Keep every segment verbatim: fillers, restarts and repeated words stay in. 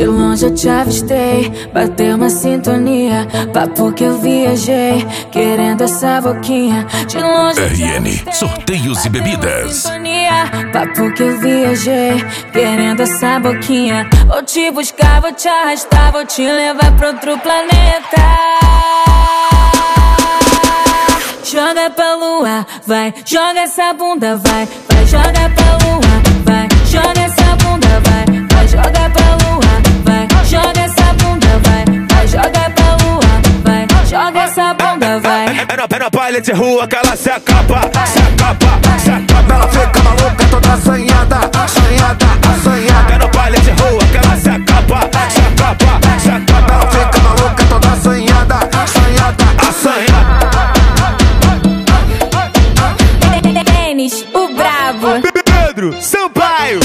De longe eu te avistei, bateu uma sintonia. Papo que eu viajei, querendo essa boquinha. De longe eu te R N, avistei, sorteios e bebidas. sintonia. Papo que eu viajei, querendo essa boquinha. Vou te buscar, vou te arrastar, vou te levar pra outro planeta. Joga pra lua, vai, joga essa bunda, vai, vai, joga pra lua, vai, joga essa bunda, vai, vai, joga pra lua, vai, joga essa bunda, vai, vai, joga pra lua, vai, joga essa bunda, vai. É na, é na baile de rua que ela se acaba, se acaba, se acaba. Ela fica maluca, toda assanhada, assanhada, assanhada. É na baile de rua que ela se acaba, se acaba, se acaba. Ela fica maluca, toda assanhada, assanhada, assanhada. Denis, o brabo. Pedro Sampaio.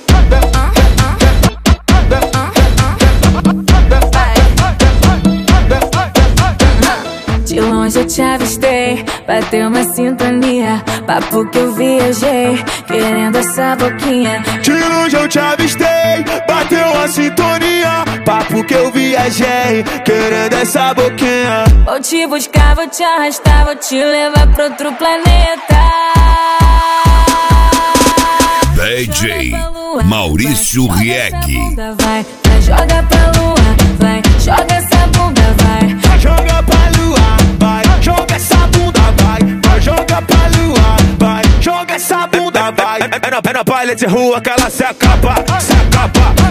De longe eu te avistei, bateu uma sintonia. Papo que eu viajei, querendo essa boquinha. De longe eu te avistei, bateu uma sintonia. Papo que eu viajei, querendo essa boquinha. Vou te buscar, vou te arrastar, vou te levar pra outro planeta. D J Maurício Rieg. Vai, vai, joga pra lua, vai, joga essa bunda, vai. Joga pra lua, vai, joga essa bunda, vai. Vai, joga pra lua, vai, joga essa bunda, vai. É na, é na baile de rua que ela se acaba, se acaba.